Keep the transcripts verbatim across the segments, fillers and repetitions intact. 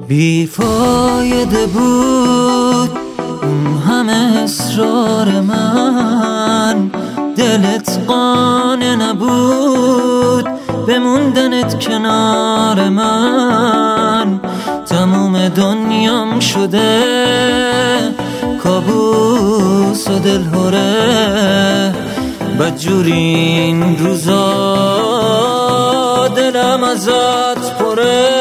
بیفایده بود اون همه اصرار من، دلت قانع نبود بموندنت کنار من. تموم دنیام شده کابوس و دلهوره، بدجوری این روزا دلم ازت پره.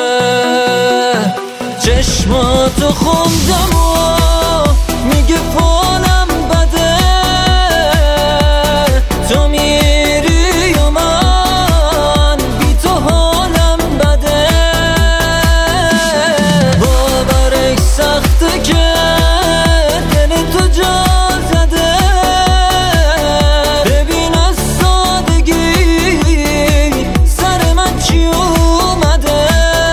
چشماتو خوندم و میگه حالم بده، تو میری و من بی تو حالم بده. باورش سخته که دل تو جا زده، ببین از سادگی سر من چی اومده.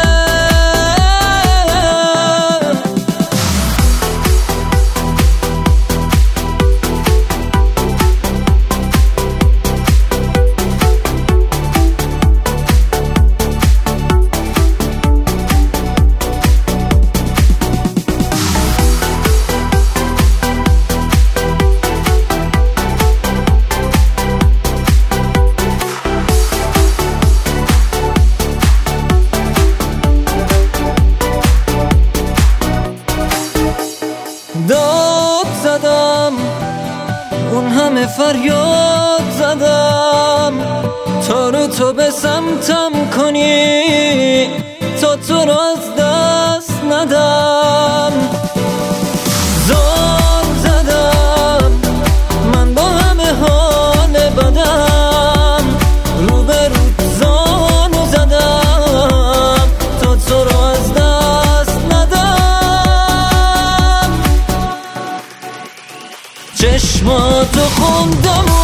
داد زدم اون همه فریاد زدم تا رو تو به سمتم کنی، تا تو رو از دست ندم. زار زدم من با همه حال بدم، رو به رو زانو زدم تا تو رو از دست ندم. چشماتو خوندم